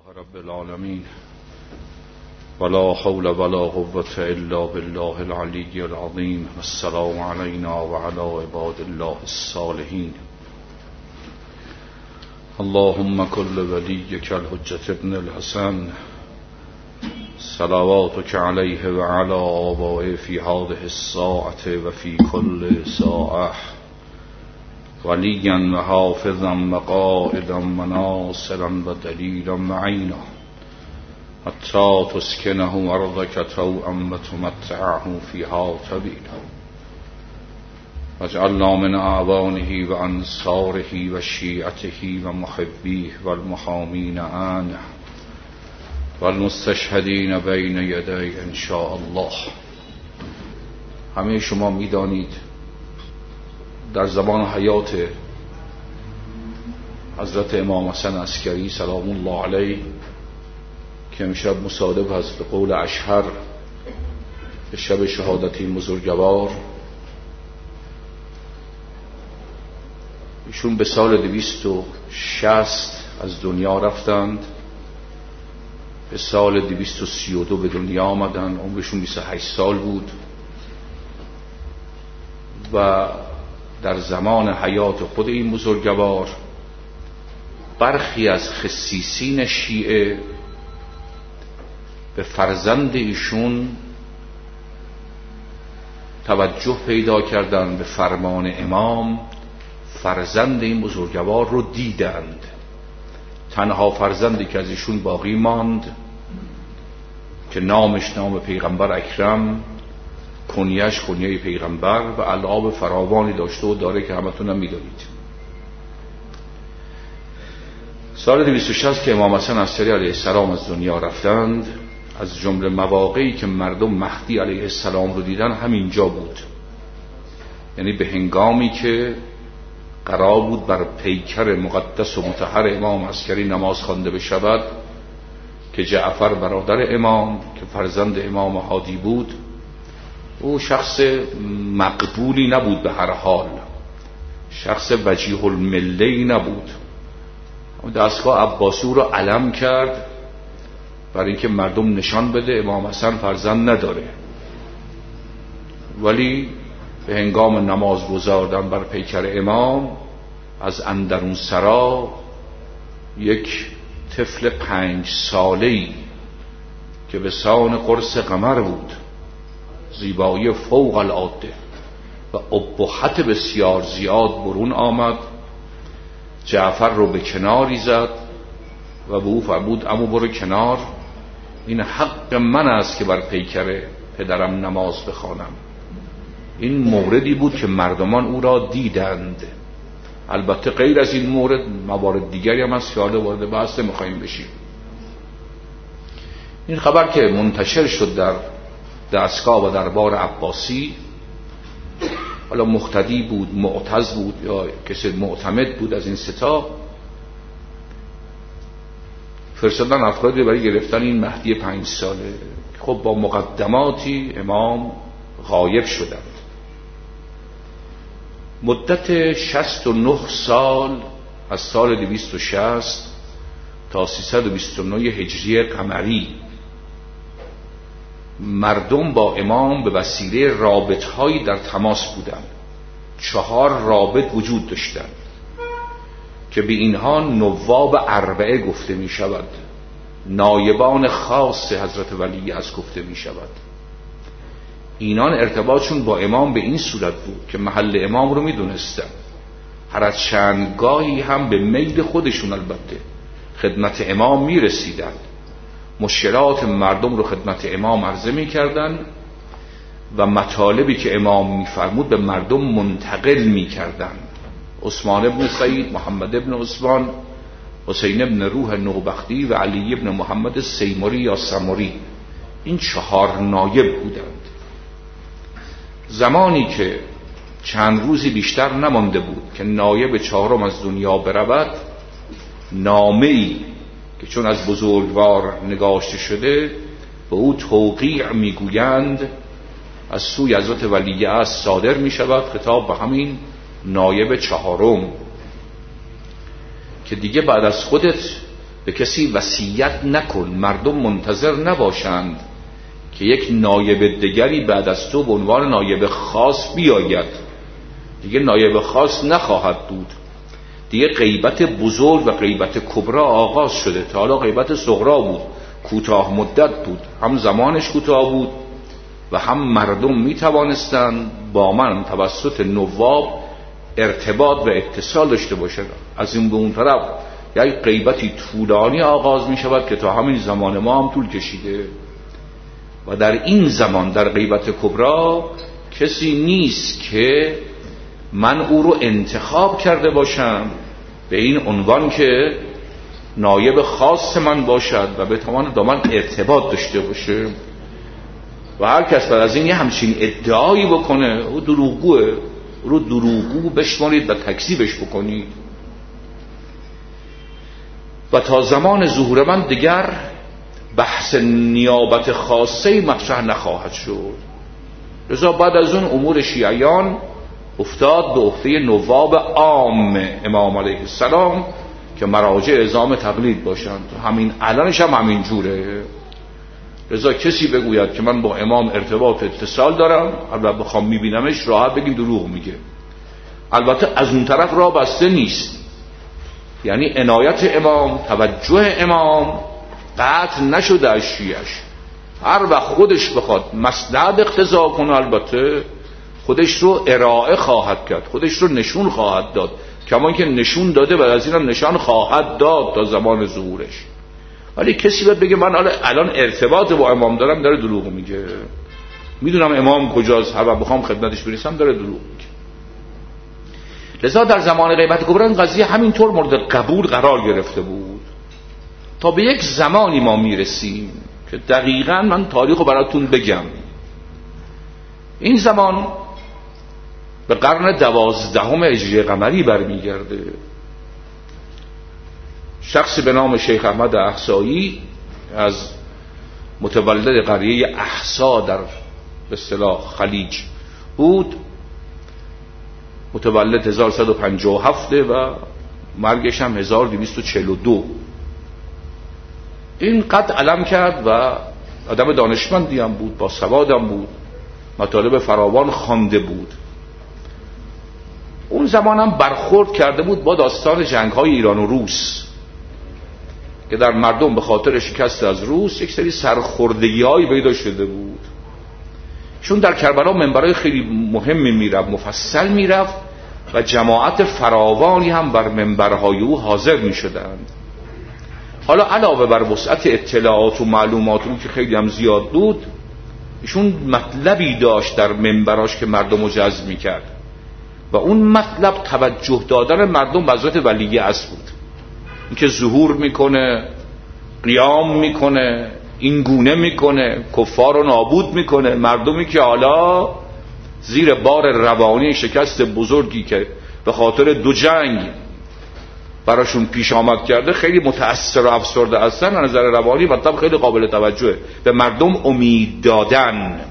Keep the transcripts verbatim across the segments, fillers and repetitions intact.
رب العالمين ولا حول ولا قوة إلا بالله العلي العظيم والسلام علينا وعلى عباد الله الصالحين. اللهم كل وليك الحجة ابن الحسن صلواتك عليه وعلى آبائه في هذه الساعة وفي كل ساعة وليا وحافظا وقائدا وناصرا ودليلا معينا حتى تسكنه أرضك طوعا وتمتعه فيها طويلا واجعلنا من أعوانه وأنصاره وشيعته ومحبيه والمحامين عنه والمستشهدین بین یدی ان شاء الله. همه شما میدانید در زمان حیات حضرت امام حسن عسکری سلام الله علیه که امشب مصادف هست به قول اشهر به شب شهادت این بزرگوار، ایشون به سال دویست و شصت از دنیا رفتند، به سال دویست و سی و دو به دنیا آمدن، عمرشون بیست و هشت سال بود و در زمان حیات خود این بزرگوار برخی از خسیسین شیعه به فرزند ایشون توجه پیدا کردند، به فرمان امام فرزند این بزرگوار رو دیدند. تنها فرزندی که از ایشون باقی ماند که نامش نام پیغمبر اکرم، کنیش کنیه پیغمبر و القاب فراوانی داشته و داره که همتون هم میدونید. سال دویست و شصت که امام حسن عسکری علیه السلام از دنیا رفتند، از جمله مواقعی که مردم مهدی علیه السلام رو دیدن همینجا بود، یعنی به هنگامی که قرار بود بر پیکر مقدس و مطهر امام عسکری نماز خوانده بشود که جعفر برادر امام که فرزند امام هادی بود، او شخص مقبولی نبود، به هر حال شخص وجیه المله‌ای نبود. دستگاه عباسی او را علم کرد برای اینکه مردم نشان بده امام حسن فرزند نداره، ولی به هنگام نماز گذاردن بر پیکر امام از اندرون سرا یک طفل پنج ساله‌ای که به سان قرص قمر بود، زیبایی فوق العاده و ابهت بسیار زیاد برون آمد، جعفر رو به کناری زد و به او فرمود اما برو کنار، این حق من است که بر پیکر پدرم نماز بخوانم. این موردی بود که مردمان او را دیدند. البته غیر از این مورد موارد دیگری هم هست که حالا وارد بحث می‌خوایم بشیم. این خبر که منتشر شد در دستگاه و دربار عباسی، حالا مقتدی بود، معتز بود یا کسی معتمد بود از این ستا، فرستادن افرادی برای گرفتن این مهدی پنج ساله. خب با مقدماتی امام غایب شدند. مدت شصت و نه سال از سال دویست و شصت تا سیصد و بیست و نه هجری قمری مردم با امام به وسیله رابطهایی در تماس بودند. چهار رابط وجود داشتند که به اینها نواب اربعه گفته می شود، نایبان خاص حضرت ولی از گفته می شود. اینان ارتباطشون با امام به این صورت بود که محل امام رو می دونستن، هر از چندگاهی هم به میل خودشون البته خدمت امام می رسیدن، مشکلات مردم رو خدمت امام عرضه می کردن و مطالبی که امام می فرمود به مردم منتقل می کردن. عثمان ابن سعید، محمد ابن عثمان، حسین ابن روح نوبختی و علی ابن محمد سیمری یا سمری، این چهار نایب بودند. زمانی که چند روزی بیشتر نمانده بود که نایب چهارم از دنیا برود، نامه‌ای که چون از بزرگوار نگاشته شده به او توقیع میگویند از سوی حضرت ولیعصر صادر می شود، خطاب به همین نایب چهارم که دیگه بعد از خودت به کسی وصیت نکن، مردم منتظر نباشند که یک نایب دیگری بعد از تو به عنوان نایب خاص بیاید. دیگه نایب خاص نخواهد بود، دیگه غیبت بزرگ و غیبت کبرا آغاز شده. تا حالا غیبت صغرا بود، کوتاه مدت بود، هم زمانش کوتاه بود و هم مردم می توانستند با من توسط نواب ارتباط و اتصال داشته باشند. از این به اون طرف یک غیبتی طولانی آغاز می شود که تا همین زمان ما هم طول کشیده و در این زمان در غیبت کبرا کسی نیست که من او رو انتخاب کرده باشم به این عنوان که نایب خاص من باشد و بتواند با من ارتباط داشته باشه. و هر کس بعد از این یه همچین ادعایی بکنه او دروغگوه، او رو دروغگو بشمارید و تکذیبش بکنید. و تا زمان ظهور من دیگر بحث نیابت خاصه مطرح نخواهد شد. لذا بعد از اون امور شیعیان افتاد به عهده نواب عام امام علیه السلام که مراجع اعزام تقلید باشند. همین الانش هم همین جوره. لذا کسی بگوید که من با امام ارتباط اتصال دارم، البته بخوام میبینمش راحت بگیم دروغ میگه. البته از اون طرف راه بسته نیست، یعنی عنایت امام، توجه امام قطع نشده از شیعش. هر وقت خودش بخواد مصلحت اقتضا کنه البته خودش رو ارائه خواهد کرد، خودش رو نشون خواهد داد، کما که نشون داده و از این هم نشان خواهد داد تا زمان ظهورش. ولی کسی باید بگه من الان ارتباط با امام دارم، داره دروغ میگه. میدونم امام کجاست، هر وقت بخوام خدمتش برسم داره دروغ میگه. لذا در زمان غیبت کبرا این قضیه همینطور مورد قبول قرار گرفته بود تا به یک زمانی ما میرسیم که دقیقاً من تاریخو براتون بگم. این زمان به قرن دوازدهم هجری قمری برمیگرده. شخصی به نام شیخ احمد احصایی از متولد قریه احصا در به اصطلاح خلیج بود، متولد هزار و صد و پنجاه و هفت و مرگش هم هزار و دویست و چهل و دو. این قد علم کرد و آدم دانشمندی هم بود، با سوادم بود، مطالب فراوان خوانده بود. اون زمان هم برخورد کرده بود با داستان جنگ‌های ایران و روس که در مردم به خاطر شکست از روس یک سری سرخوردگی‌هایی پیدا شده بود. چون در کربلا منبرهای خیلی مهمی میرفت، مفصل میرفت و جماعت فراوانی هم بر منبرهای او حاضر میشدند. حالا علاوه بر وسعت اطلاعات و معلومات اون که خیلی هم زیاد بود، ایشون مطلبی داشت در منبراش که مردم رو جذب میکرد و اون مطلب توجه دادن مردم به حضرت ولی اصل بود. این که ظهور میکنه، قیام میکنه، این گونه میکنه، کفار رو نابود میکنه. مردمی که حالا زیر بار روانی شکست بزرگی که به خاطر دو جنگ براشون پیش آمد کرده خیلی متأثر و افسرده هستن از نظر روانی، مطلب خیلی قابل توجهه. به مردم امید دادن.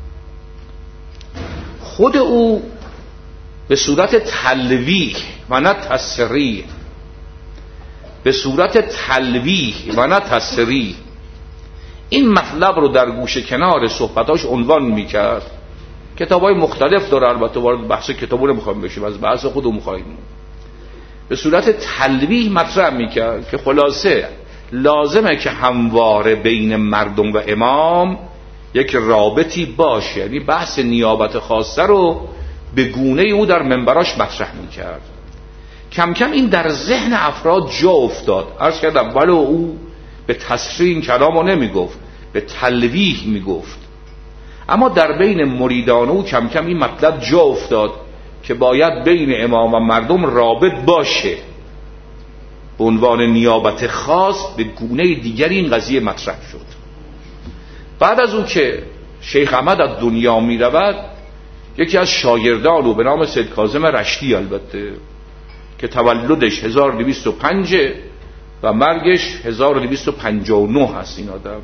خود او به صورت تلویح و نه تصریح، به صورت تلویح و نه تصریح این مطلب رو در گوشه کنار صحبتاش عنوان میکرد. کتابای مختلف داره، البته وارد بحث کتابو نمیخوایم بشیم، از بحث خودمون میخوایم. به صورت تلویح مطرح میکرد که خلاصه لازمه که همواره بین مردم و امام یک رابطی باشه، یعنی بحث نیابت خاصه رو به گونه او در منبراش مطرح میکرد. کم کم این در ذهن افراد جا افتاد. عرض کردم ولو او به تصریح این کلامو نمیگفت، به تلویح میگفت، اما در بین مریدان او کم کم این مطلب جا افتاد که باید بین امام و مردم رابط باشه. به عنوان نیابت خاص به گونه دیگری این قضیه مطرح شد. بعد از اون که شیخ احمد از دنیا می رود، یکی از شاگردان او به نام سید کاظم رشتی البته که تولدش هزار و دویست و پنج و مرگش هزار و دویست و پنجاه و نه هست، این آدم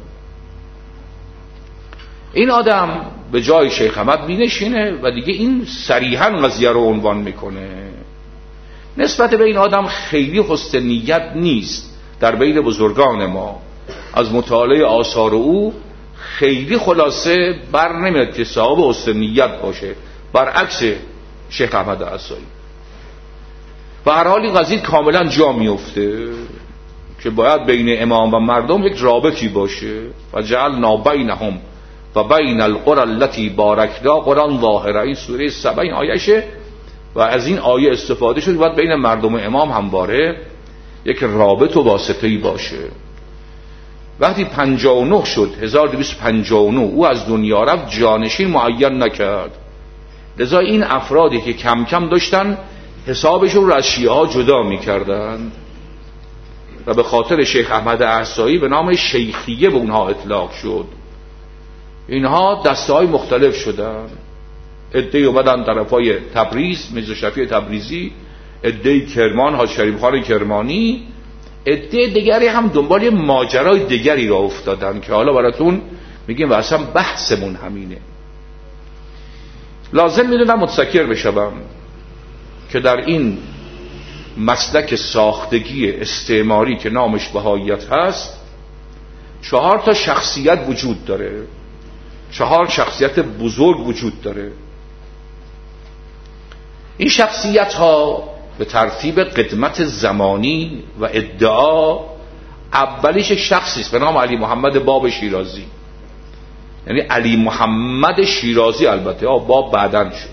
این آدم به جای شیخ احمد می نشینه و دیگه این صریحاً قضیه رو عنوان میکنه. نسبت به این آدم خیلی حسن نیت نیست، در بین بزرگان ما از مطالعه آثار او خیلی خلاصه بر نمیاد که صاحب حسن نیت باشه، برعکس شیخ احمد عصایی. و هر حال این قضیه کاملا جا میفته که باید بین امام و مردم یک رابطی باشه. و جعلنا بینهم و بین القرى التي بارکنا قرآن ظاهره، این سوره سبع این آیشه و از این آیه استفاده شد باید بین مردم و امام همواره یک رابط و واسطه‌ای باشه. وقتی پنجاه و نه شد، هزار و دویست و پنجاه و نه او از دنیا رفت، جانشین معین نکرد. لذا این افرادی که کم کم داشتن حسابشون رو از شیعه ها جدا میکردن و به خاطر شیخ احمد احصایی به نام شیخیه به اونها اطلاق شد. اینها دسته های مختلف شدن، عده‌ای اومدن طرفای تبریز، میرزا شفیع تبریزی، عده‌ای کرمان، حاج شریف خان کرمانی، عده دیگری هم دنبال ماجرای دیگری را افتادن که حالا براتون میگیم و اصلا بحثمون همینه. لازم میدونم متذکر بشم که در این مسلک ساختگی استعماری که نامش بهاییت هست چهار تا شخصیت وجود داره، چهار شخصیت بزرگ وجود داره. این شخصیت ها به ترتیب قدمت زمانی و ادعا اولیش شخصی است به نام علی محمد باب شیرازی، یعنی علی محمد شیرازی. البته باب بعدن شد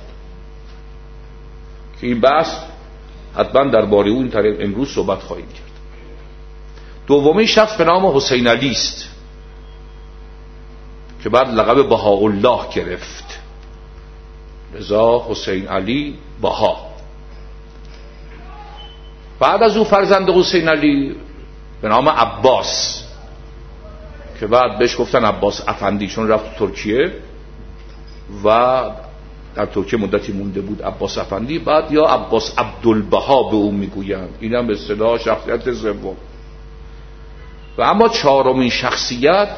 که این بحث حتما درباره اون طریق امروز صحبت خواهیم کرد. دومین شخص به نام حسین علی است که بعد لقب بهاءالله گرفت، لذا حسین علی بها. بعد از او فرزند حسین علی به نام عباس که بعد بهش گفتن عباس افندی چون رفت ترکیه و در ترکیه مدتی مونده بود، عباس افندی. بعد یا عباس عبدالبها به اون میگویند، اینم به اصطلاح شخصیت سوم. و اما چهارمین شخصیت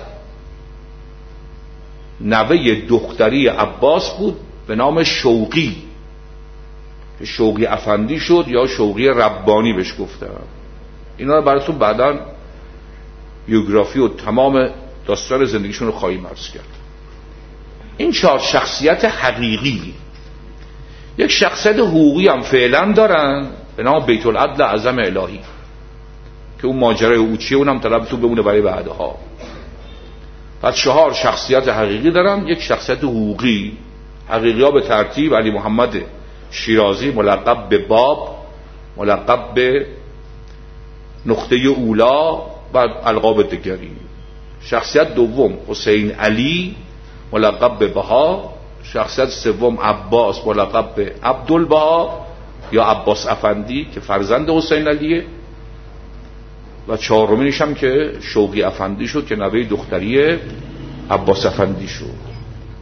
نوه دختری عباس بود به نام شوقی که شوقی افندی شد یا شوقی ربانی بهش گفتن. اینا رو براتون بعداً بیوگرافی و تمام داستان زندگیشون رو خواهیم عرض کرد. این چهار شخصیت حقیقی یک شخصیت حقوقی هم فعلا دارن به نام بیت العدل اعظم الهی که اون ماجرای او چیه اونم طلب تو بمونه برای بعدها. پس چهار شخصیت حقیقی دارن، یک شخصیت حقوقی. حقیقی ها به ترتیب علی محمد شیرازی ملقب به باب، ملقب به نقطه اولا و القاب دیگری. شخصیت دوم حسین علی ملقب به بها. شخصیت سوم عباس ملقب به عبدالبها یا عباس افندی که فرزند حسین علیه. و چهارمینش هم که شوقی افندی شد که نوه دختری عباس افندی شد.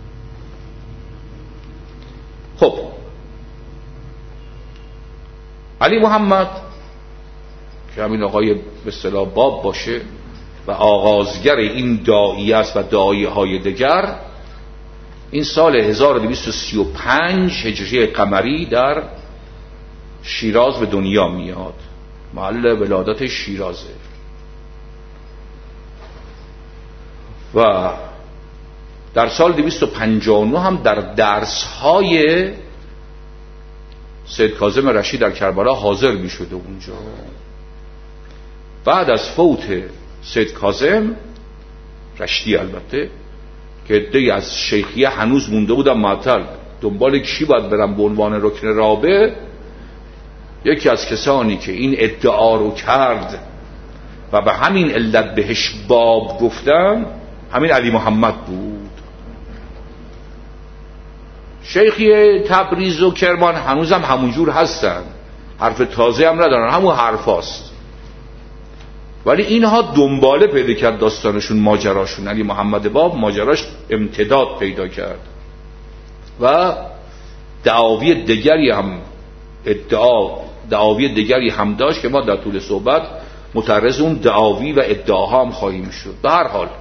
خب علی محمد که همین آقای به اصطلاح باب باشه و آغازگر این داعیه است و داعیه های دیگر، این سال هزار و دویست و سی و پنج هجری قمری در شیراز به دنیا میاد. محل ولادت شیرازه و در سال دویست و پنجاه و نه هم در درس‌های سید کاظم رشید در کربلا حاضر می شده اونجا. بعد از فوت سید کاظم رشیدی البته که عده‌ای از شیخیه هنوز مونده بودن معطل، دنبال کی باید برن به عنوان رکن رابع، یکی از کسانی که این ادعا رو کرد و به همین علت بهش باب گفتن همین علی محمد بود. شیخی تبریز و کرمان هنوز هم همونجور هستن، حرف تازه هم ندارن، همون حرف هاست. ولی اینها دنباله پیدا کرد داستانشون، ماجراشون. علی محمد باب ماجراش امتداد پیدا کرد و دعاوی دیگری هم ادعا دعاوی دیگری هم داشت که ما در طول صحبت متعرض اون دعاوی و ادعاها هم خواهیم شد. به هر حال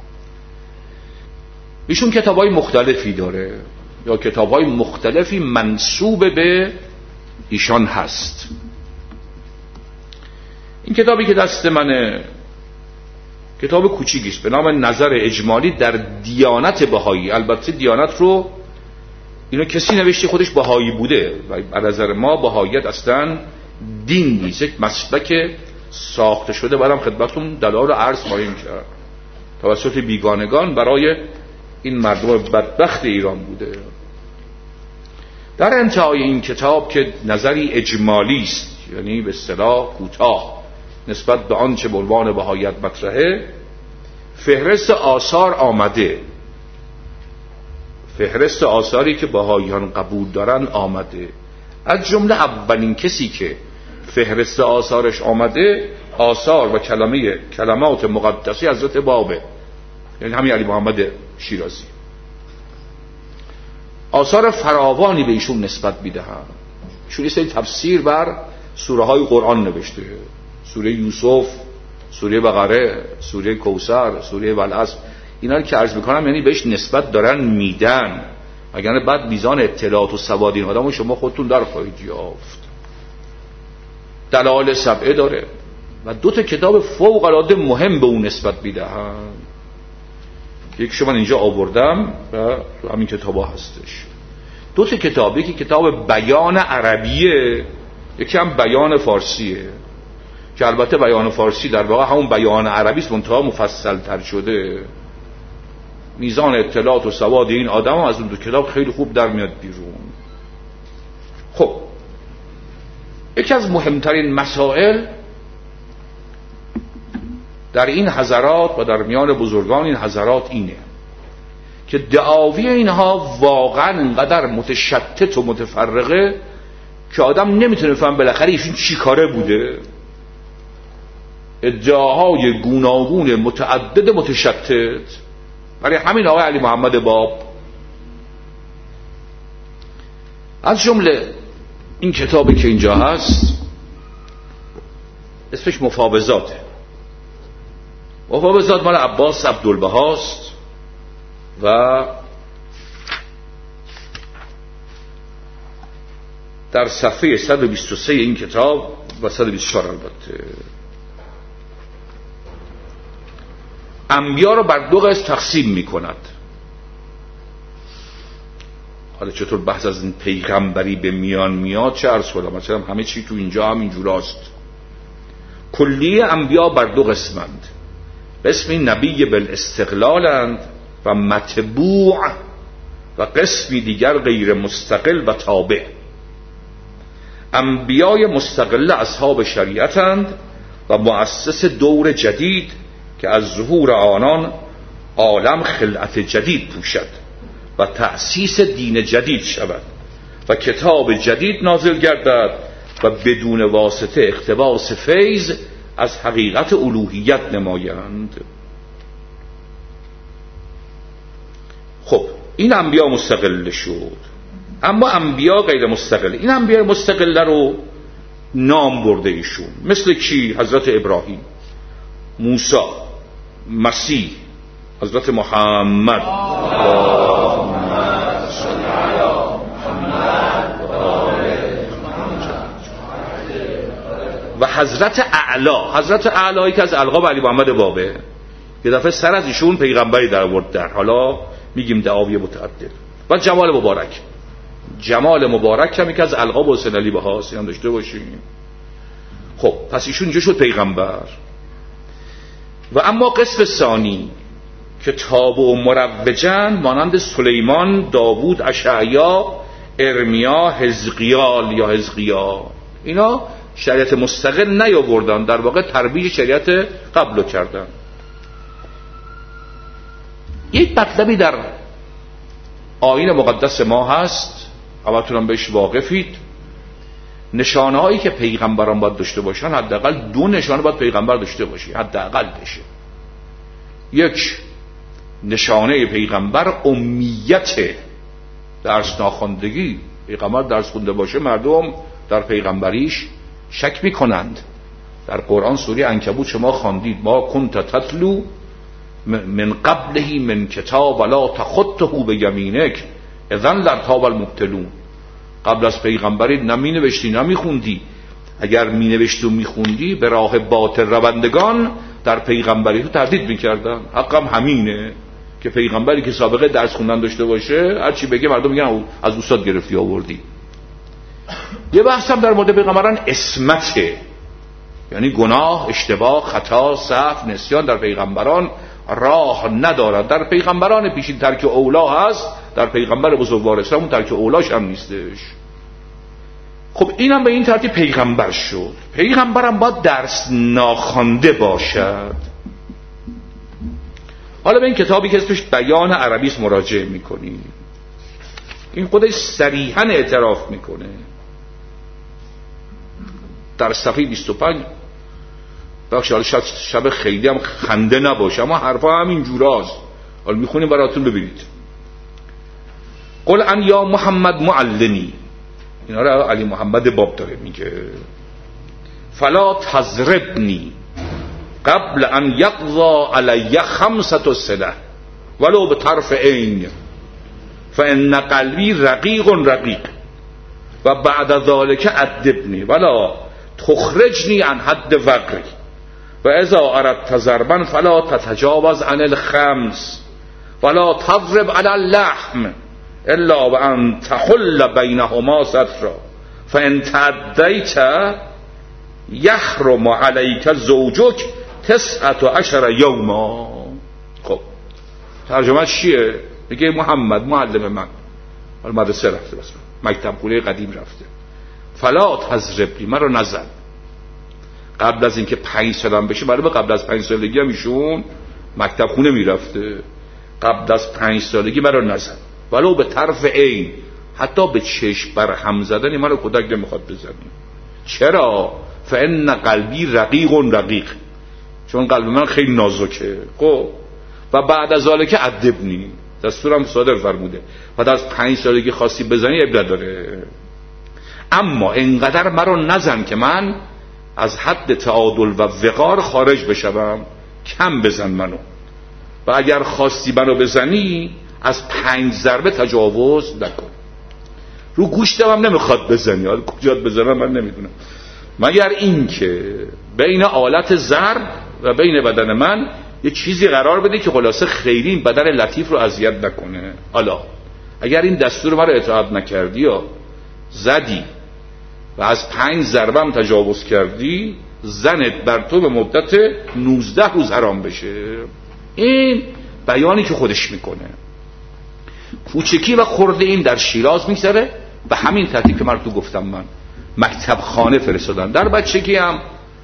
ایشون کتابای مختلفی داره یا کتابای مختلفی منسوب به ایشان هست. این کتابی که دست منه کتاب کوچیکی است به نام نظر اجمالی در دیانت بهایی. البته دیانت رو اینو کسی نوشته خودش بهایی بوده و به نظر ما بهاییت اصلا دین نیست، یک مسلک ساخته شده. برام خدمتتون دلایل عرض خواهیم کرد توسط بیگانگان برای این مردم بدبخت ایران بوده. در انتهای این کتاب که نظری اجمالی است، یعنی به اصطلاح کوتاه نسبت به آنچه به عنوان بهاییت مطرحه، فهرست آثار آمده، فهرست آثاری که بهاییان قبول دارن آمده. از جمله اولین کسی که فهرست آثارش آمده آثار و کلمه کلمات مقدسی حضرت بابه، یعنی همین علی محمد شیرازی. آثار فراوانی به ایشون نسبت میدهن. ایشون یه سری تفسیر بر سوره های قرآن نوشته، سوره یوسف، سوره بقره، سوره کوثر، سوره والعصر. اینا رو که عرض میکنم یعنی بهش نسبت دارن میدن، وگرنه بعد میزان اطلاعات و سواد این آدمو شما خودتون در خواهید یافت. دلائل سبعه داره و دو تا کتاب فوق العاده مهم به اون نسبت میدهن. یکیشو من اینجا آوردم و همین کتابا هستش. دو تا کتاب، یکی کتاب بیان عربیه، یکی هم بیان فارسیه، که البته بیان فارسی در واقع همون بیان عربی است منتها مفصل تر شده. میزان اطلاعات و سواد این آدم از اون دو کتاب خیلی خوب در میاد بیرون. خب یکی از مهمترین مسائل در این حضرات و در میان بزرگان این حضرات اینه که دعاوی اینها واقعا انقدر متشتت و متفرقه که آدم نمیتونه فهم بالاخره ایشون چی کاره بوده. ادعاهای گوناگون متعدد متشتت. برای همین آقای علی محمد باب از جمله این کتابی که اینجا هست اسمش مفاوضاته. مفاوضات مال عباس عبدالبهاست و در صفحه صد و بیست و سه این کتاب و صد و بیست و چهار البته انبیا رو بر دو قسم تقسیم می کند. حالا چطور بحث از این پیغمبری به میان میاد چه عرض کنم، مثلا همه چی تو اینجا هم اینجوراست. کلیه انبیا بر دو قسمند، قسمی نبی بالاستقلالند و متبوع و قسمی دیگر غیر مستقل و تابع. انبیای مستقل اصحاب شریعتند و مؤسس دور جدید که از ظهور آنان عالم خلعت جدید پوشد و تأسیس دین جدید شود و کتاب جدید نازل گردد و بدون واسطه اقتباس فیض از حقیقت الوهیت نمایند. خب این انبیا مستقل شد، اما انبیا غیر مستقل، این انبیا مستقل رو نام برده ایشون، مثل کی؟ حضرت ابراهیم، موسی، مسیح، حضرت محمد و حضرت اعلی. حضرت اعلی که از القاب علی محمد بابه، یه دفعه سر از ایشون پیغمبری در آورد، در حالا میگیم دعاوی متعدد. و جمال مبارک، جمال مبارک هم که از القاب حسین علی بهاست، هم داشته باشیم. خب پس ایشون اینجا شد پیغمبر. و اما قسم ثانی که تابع و مروجن مانند سلیمان، داوود، اشعیا، ارمیا، حزقیال یا حزقیا، اینا شریعت مستقل نیاوردن، در واقع ترویج شریعت قبلو کردن. یک مطلبی در آیین مقدس ما هست، همتونم بهش واقفید. نشانه هایی که پیغمبران باید داشته باشن، حداقل دو نشانه باید پیغمبر داشته باشی، حداقل بشه. یک، نشانه پیغمبر امیت، درس ناخواندگی. پیغمبر درس خونده باشه مردم در پیغمبریش شک میکنند. در قرآن سوره عنکبوت شما خواندید ما کنت تتلو من قبله من کتاب ولا تخطه بیمینک اذن لارتاب المبطلون. قبل از پیغمبری نمی نوشتی نمی خوندی اگر می نوشتی و می خوندی به راه باطل روندگان در پیغمبری تو تردید میکردن. حقم همینه که پیغمبری که سابقه درس خوندن داشته باشه هر چی بگه مردم میگن از استاد گرفتی آوردی. یه بحثم در مورد پیغمبران عصمته، یعنی گناه، اشتباه، خطا، سهو، نسیان در پیغمبران راه ندارد. در پیغمبران پیشین ترک اولا هست، در پیغمبر بزرگوار اسلام اون ترک اولاش هم نیستش. خب اینم به این ترتیب پیغمبر شد. پیغمبرم باید درس ناخوانده باشد. حالا به این کتابی که اسمش بیان عربی است مراجعه میکنی. این خودش صریحاً اعتراف میکنه در صفحه بیست و پنج. بخش حالا شاید شب خیلی هم خنده نباشه اما حرفا همین جوراست. حالا میخونیم براتون ببینید. قل ان یا محمد معلمی، اینا رو علی محمد باب داره میگه، فلا تضربنی قبل ان یقضا علی خمسة سنه ولو به طرف عین فان قلبی رقیق رقیق و بعد ذلك ادبنی ولا تخرجنی عن حد وقری و اذا اردت ضربا فلا تتجاوز عن الخمس ولا تضرب على اللحم الا وان تحل بینهما سترا فان تعدیت یحرم علیک زوجک تسعة عشر یوما. خب ترجمه چیه؟ میگه محمد معلم من حالا مدرسه رفته، بس مکتب خونه قدیم رفته، فلا تضربنی، من رو نزن قبل از اینکه پنج سالم بشه. برای قبل از پنج سالگی هم ایشون مکتب خونه میرفته. قبل از پنج سالگی من رو نزن ولو به طرف عین، حتی به چشم بر هم زدنی من رو کودک نمیخواد بزنی. چرا؟ فان قلبی رقیق رقیق، چون قلب من خیلی نازکه. خب و بعد از ذالک ادبنی، دستورم صادر فرموده بعد از پنج سالگی خواستی بزنی اب نداره، اما اینقدر مرا نزن که من از حد تعادل و وقار خارج بشم، کم بزن منو، و اگر خواستی منو بزنی از پنج ضربه تجاوز نکن. رو گوشتم هم نمیخواد بزنی، حالا کجات بزنم من نمیدونم، مگر این که بین آلت ضرب و بین بدن من یه چیزی قرار بده که خلاصه خیلی این بدن لطیف رو اذیت نکنه. حالا اگر این دستور من رو اطاعت نکردی یا زدی و از پنج ضربه هم تجاوز کردی، زنت بر تو به مدت نوزده روز حرام بشه. این بیانی که خودش میکنه. کوچکی و خرده این در شیراز میگذره به همین ترتیب که من تو گفتم. من مکتب خانه فرستادن، در بچگی هم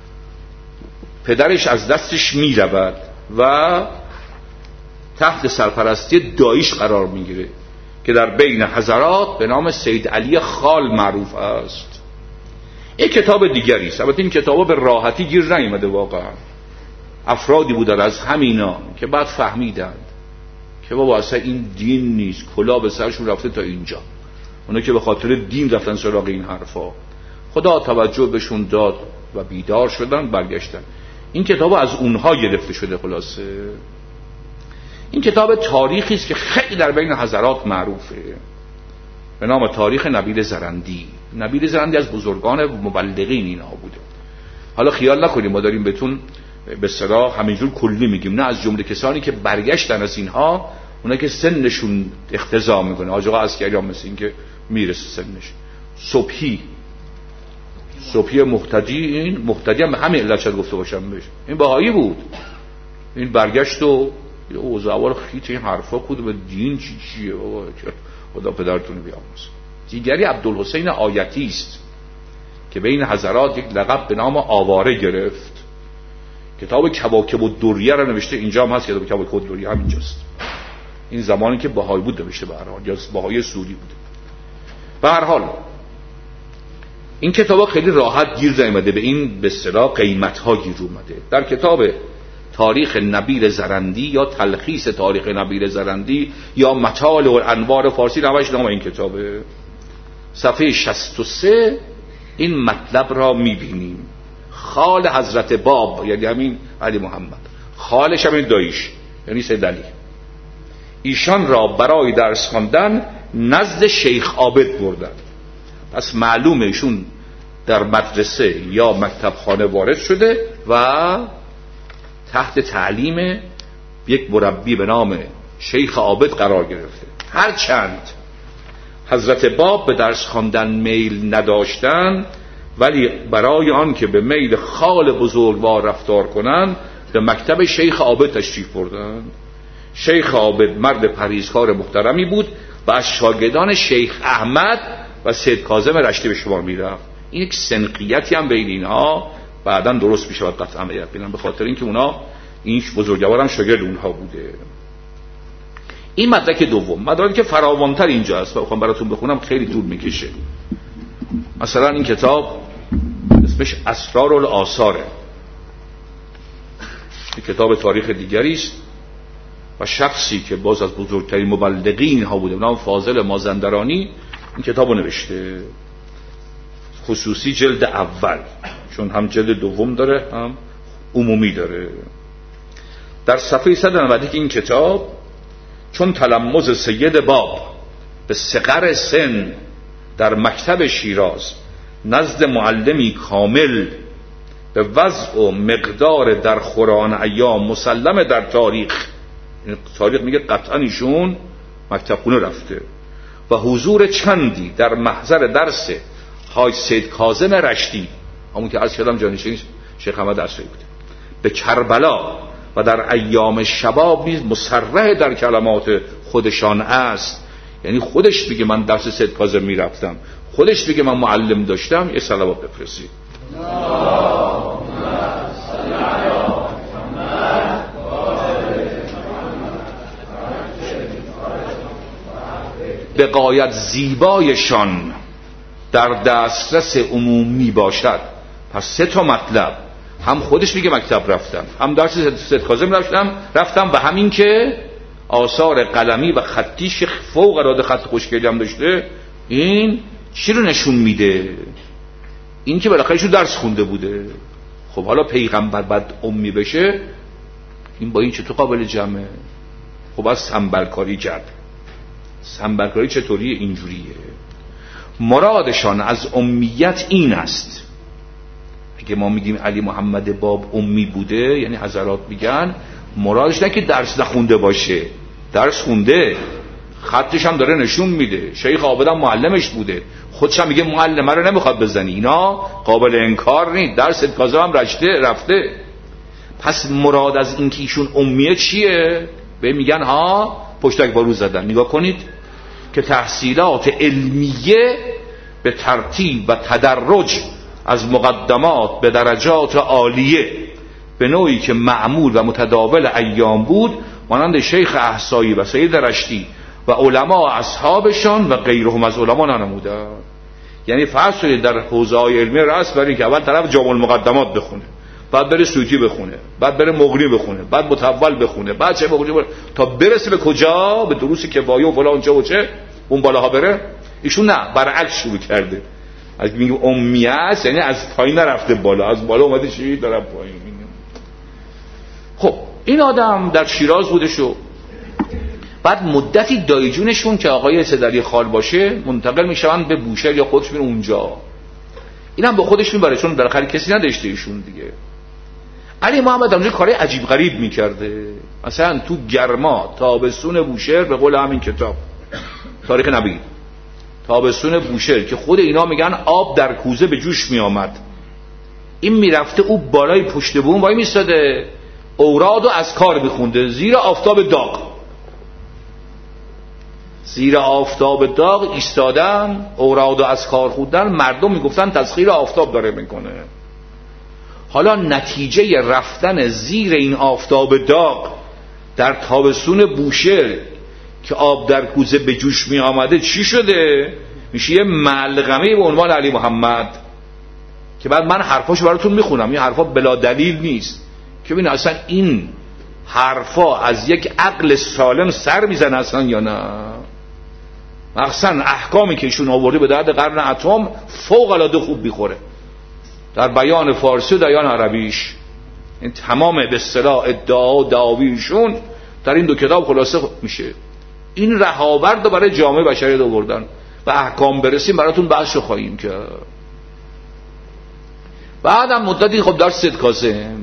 پدرش از دستش میرود و تحت سرپرستی داییش قرار میگیره که در بین حضرات به نام سید علی خال معروف است. یک کتاب دیگری است، البته این کتابا به راحتی گیر نیامده، واقعا افرادی بودن از همینا که بعد فهمیدند که بابا اصلا این دین نیست، کلا به سرشون رفته تا اینجا. اونا که به خاطر دین رفتن سراغ این حرفا، خدا توجه بهشون داد و بیدار شدن، برگشتن. این کتاب از اونها گرفته شده. خلاصه این کتاب تاریخی است که خیلی در بین حضرات معروفه، به نام تاریخ نبیل زرندی. نبیل زرندی از بزرگان مبلغین اینها بوده. حالا خیال نکنیم ما داریم بهتون به اصطلاح همینجور کلی میگیم، نه، از جمله کسانی که برگشتن از اینها، اونا که سنشون اقتضا میکنه. حاج آقا عسکری هم مثل این که میرسه سنش. صبحی صبحی مقتدی، این مقتدی هم به همین علت شاید گفته باشم بهش، این بهایی بود، این برگشت و اوزاوار خیت این حرفا کود به دین چی چیه بابا، خدا پدرتون بیامرزه. دیگری عبدالحسین آیتی است که بین حضرات یک لقب به نام آواره گرفت. کتاب کواکب الدریه را نوشته، اینجا هم هست کتاب کواکب الدریه، همینجاست. این زمانی که بهایی بود نوشته، به هر حال یا بهایی سوری بود. به هر حال این کتابا خیلی راحت گیر نیامده، به این به اصطلاح قیمت‌ها گیر اومده. در کتاب تاریخ نبیل زرندی یا تلخیص تاریخ نبیل زرندی یا مطالع الانوار فارسی، نامش نام این کتابه، صفحه شصت و سه این مطلب را می‌بینیم. خال حضرت باب، یعنی همین علی محمد، خالش همین داییش یعنی سید علی، ایشان را برای درس خواندن نزد شیخ عابد بردند. پس معلومه ایشون در مدرسه یا مکتب خانه وارد شده و تحت تعلیم یک مربی به نام شیخ عابد قرار گرفته. هرچند حضرت باب به درس خواندن میل نداشتند، ولی برای آن که به میل خال بزرگوار رفتار کنند به مکتب شیخ عابد تشریف بردند. شیخ عابد مرد پرهیزکار محترمی بود و از شاگردان شیخ احمد و سید کاظم رشتی به شمار میرفت. این یک سنقیتی هم بین اینها بعداً درست میشه و قطعا ببینم، به خاطر اینکه اونا این بزرگوار هم شاگرد اونها بوده. این مدرک دوم. مدرکی که فراوانتر اینجا است و بخوام براتون بخونم خیلی طول میکشه. مثلا این کتاب اسمش اسرار الآثاره، این کتاب تاریخ دیگری است و شخصی که باز از بزرگترین مبلغین ها بوده به نام فاضل مازندرانی این کتابو نوشته، خصوصی جلد اول، چون هم جلد دوم داره هم عمومی داره. در صفحه صد و نود این کتاب چون تلمذ سید باب به صغر سن در مکتب شیراز نزد معلمی کامل به وضع و مقدار در خوران ایام مسلم در تاریخ، این تاریخ میگه قطعا ایشون مکتب خونه رفته، و حضور چندی در محضر درس حاج سید کاظم رشتی، همون که از کلام جانشین شیخ احمد عصری بوده، به کربلا و در ایام شباب نیز مصرح در کلمات خودشان است. یعنی خودش بگه من درس سید کاظم میرفتم، خودش بگه من معلم داشتم. یه صلوات بفرستید. به غایت زیبایشان در دسترس عمومی باشد. پس سه تا مطلب، هم خودش میگه مکتب رفتم، هم درس سید کاظم رفتم رفتم و همین که آثار قلمی و خطیش فوق العاده خط خوشگلی هم داشته. این چی رو نشون میده؟ این که بالاخره شو درس خونده بوده. خب حالا پیغمبر بعد امی بشه، این با این چطور قابل جمعه؟ خب از سنبلکاری کرد. سنبلکاری چطوریه؟ اینجوریه. مرادشان از امیت این است، اگه ما میگیم علی محمد باب امی بوده، یعنی حضرات میگن مرادش نه که درس نخونده باشه، درس خونده، خطش هم داره نشون میده، شیخ عابد هم معلمش بوده، خودش هم میگه معلمه رو نمیخواد بزنی، اینا قابل انکار نیست، درس کاظم هم رشته رفته. پس مراد از این که ایشون امیه چیه؟ به میگن ها پشتک بارو زدن. نگاه کنید که تحصیلات علمیه به ترتیب و تدرج از مقدمات به درجات عالیه به نوعی که معمول و متداول ایام بود، مانند شیخ احصایی و سید رشتی و علما اصحابشان و غیرهم از علما ننمودند. یعنی فرض کنید در حوزه‌های علمی راست برای که اول طرف جامع المقدمات بخونه، بعد بره سویتی بخونه، بعد بره مغنی بخونه، بعد متول بخونه، بعد چه بخونه تا برسه به کجا؟ به دروس کفایه و فلان چه و چه اون بالاها بره. ایشون نه، برعکس شروع کرده. از میگه امیه است یعنی از پایین نرفته بالا، از بالا اومده چی داره پایین. خب این آدم در شیراز بوده شو، بعد مدتی دایجونشون که آقای صدری خال باشه منتقل میشن به بوشهر یا خودش میره اونجا. اینم با خودش میبره چون بالاخره کسی نداشته ایشون دیگه. علی محمد اونجا کارهای عجیب غریب میکرده، مثلا تو گرما تابستون بوشهر، به قول همین کتاب تاریخ نبی، تابستون بوشهر که خود اینا میگن آب در کوزه به جوش میآمد، این میرفته او بالای پشت بوم وای میستاده اوراد و اذکار میخونده زیر آفتاب داغ، زیر آفتاب داغ ایستادن اوراد و اذکار خوندن، مردم میگفتن تسخیر آفتاب داره میکنه. حالا نتیجه رفتن زیر این آفتاب داغ در تابستون بوشهر که آب در کوزه به جوش می آمده چی شده؟ میشه یه ملغمه به عنوان علی محمد که بعد من حرفاشو براتون میخونم. این حرفا بلا دلیل نیست که ببین اصلا این حرفا از یک عقل سالم سر میزنه اصلا یا نه. مخصوصا احکامی که ایشون آورده به درد قرن اتم فوق العاده خوب میخوره در بیان فارسی و بیان عربیش. این تمام به اصطلاح ادعا و دعاویشون در این دو کتاب خلاصه میشه. این رهاورد برای جامعه بشریت آوردن و احکام برسیم براتون بحث خواهیم کرد. بعدم مدتی خب در سید کاظم،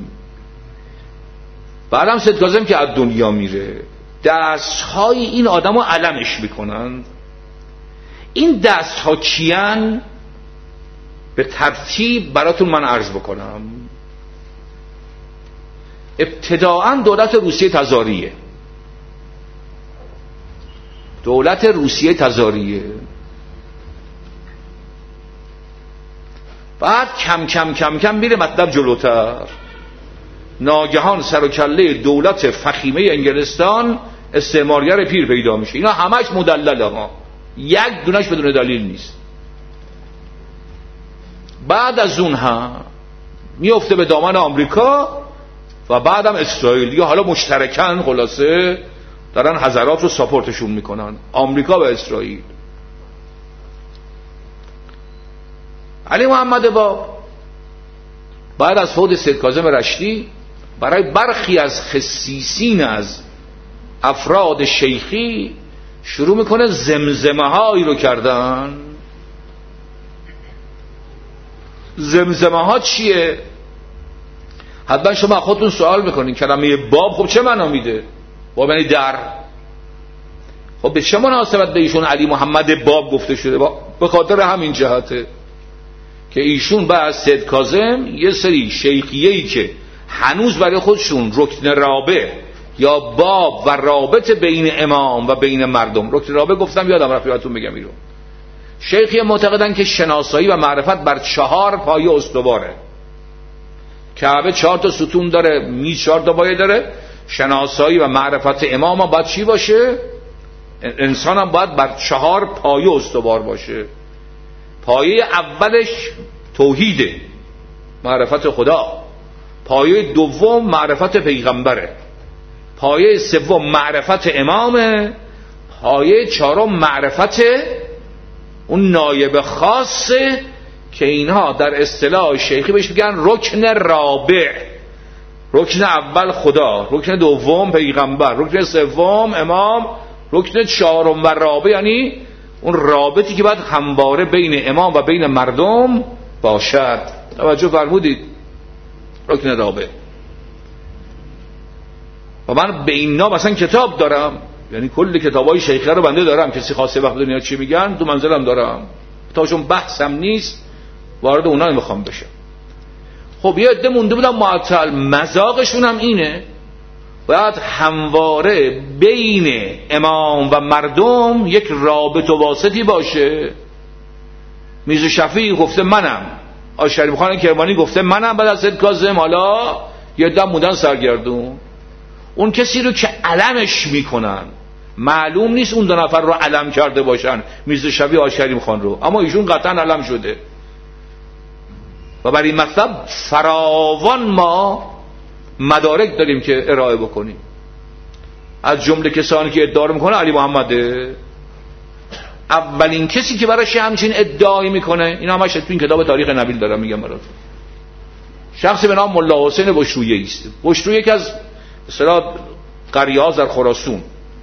بعدم سید کاظم که از دنیا میره، دستهای این آدم رو علمش میکنن. این دستها کیان؟ به ترتیب براتون من عرض بکنم. ابتداعا دولت روسیه تزاریه، دولت روسیه تزاریه. بعد کم کم کم کم میره مطلب جلوتر، ناگهان سر و کله دولت فخیمه انگلستان استعمارگر پیر پیدا میشه. اینا همش مدلله ها، یک دونش بدون دلیل نیست. بعد از اون هم میفته به دامن آمریکا و بعدم اسرائیل دیگه. حالا مشترکن خلاصه دارن حضرات رو ساپورتشون میکنن، آمریکا و اسرائیل. علی محمد باب بعد از فوت سید کاظم رشتی برای برخی از خصیصین از افراد شیخی شروع میکنه زمزمه هایی رو کردن. زمزمه ها چیه؟ حتما شما خودتون سوال میکنین کلمه باب خب چه معنا میده؟ باب یعنی در. خب به چه مناسبت به ایشون علی محمد باب گفته شده؟ به خاطر همین جهته که ایشون بعد از سید کاظم یه سری شیخیه‌ای که هنوز برای خودشون رکن رابع یا باب و رابط بین امام و بین مردم، رکن رابع گفتم یادم رفت یادتون بگم اینو، شیخی معتقدن که شناسایی و معرفت بر چهار پایه استواره. کعبه چهار تا ستون داره، میز چهار تا پایه داره. شناسایی و معرفت امام هم باید چی باشه؟ انسان هم باید بر چهار پایه استوار باشه. پایه اولش توحیده، معرفت خدا. پایه دوم معرفت پیغمبره. پایه سوم معرفت امامه. پایه چهارم معرفت اون نایب خاصه که اینها در اصطلاح شیخی بهش میگن رکن رابع. رکن اول خدا، رکن دوم پیغمبر، رکن سوم امام، رکن چهارم و رابع یعنی اون رابطی که باید همواره بین امام و بین مردم باشد. توجه فرمودید؟ رکن رابع. و من به اینا مثلا کتاب دارم، یعنی کل کتابای شیخه رو بنده دارم، کسی خواسته وقت دنیا چی میگن تو منزلم دارم، تاشون بحثم نیست، وارد اونا نمیخوام بشم. خب یه عده مونده بودم معطل، مذاقشون هم اینه باید همواره بین امام و مردم یک رابط و واسطی باشه. میرزا شفیعی گفته منم، آقای شریف خان کرمانی گفته منم، بعد از سید کاظم حالا یه عده موندن سرگردون. اون کسی رو که علمش میکنن معلوم نیست اون دو نفر رو علم کرده باشن، میرزا شفیعی آقای شریف خان رو، اما ایشون قطعا علم شده. و برای این مطلب فراوان ما مدارک داریم که ارائه بکنیم. از جمله کسانی که ادعا میکنه علی محمده، اولین کسی که براش همچین ادعایی میکنه، این همش تو این کتاب تاریخ نبیل دارم میگم براتون، شخصی به نام ملا حسین بشرویی است. بشرویی یکی از اصطلاح قریه‌ها در خراسان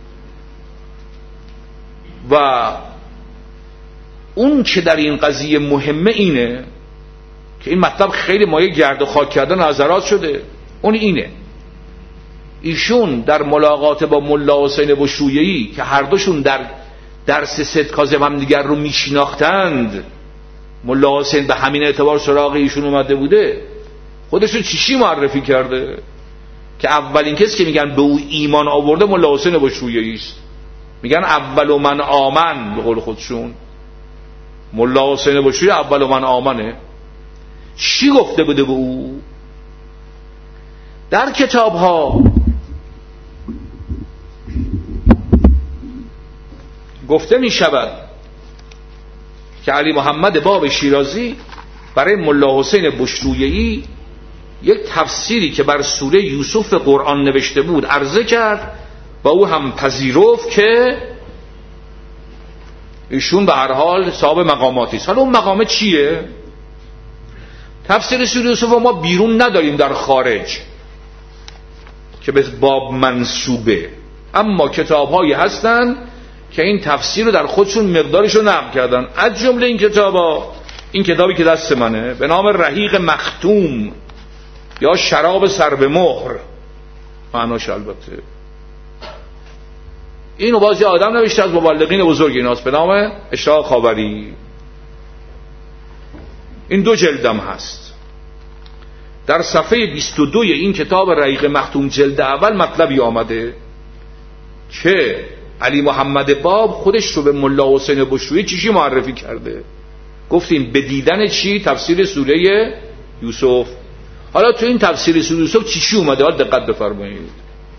و اون که در این قضیه مهمه اینه که این مطلب خیلی مایه گرد و خاک کردن نظرات شده. اون اینه ایشون در ملاقات با ملا حسین بشرویی که هر دوشون در درس سید کاظم هم دیگر رو میشناختند، ملا حسین به همین اعتبار سراغ ایشون اومده بوده، خودشون چیشی معرفی کرده که اولین کسی که میگن به او ایمان آورده ملا حسین بشرویی است. میگن اول من آمن، به قول خودشون ملا حسین بشرویی اول من آمنه. چی گفته بوده به او؟ در کتاب ها گفته می شود که علی محمد باب شیرازی برای ملا حسین بشرویی یک تفسیری که بر سوره یوسف قرآن نوشته بود عرضه کرد و او هم پذیرفت که ایشون به هر حال صاحب مقاماتی است. حالا اون مقامه چیه؟ تفسیر سوره یوسف ما بیرون نداریم در خارج که به باب منسوبه، اما کتاب هایی هستن که این تفسیر رو در خودشون مقدارش رو نقل کردن. از جمله این کتاب ها این کتابی که دست منه به نام رحیق مختوم یا شراب سر به مهر، معناش البته اینو باز یه آدم نوشته از مبلغین بزرگ ایناست به نام اشراق خاوری. این دو جلدم هست. در صفحه بیست و دو این کتاب رحیق مختوم جلد اول مطلبی آمده که علی محمد باب خودش رو به ملا حسین بشرویی چیشی معرفی کرده. گفتیم به دیدن چی؟ تفسیر سوره یوسف. حالا تو این تفسیر سوره یوسف چیشی اومده؟ حالا دقت بفرمایید.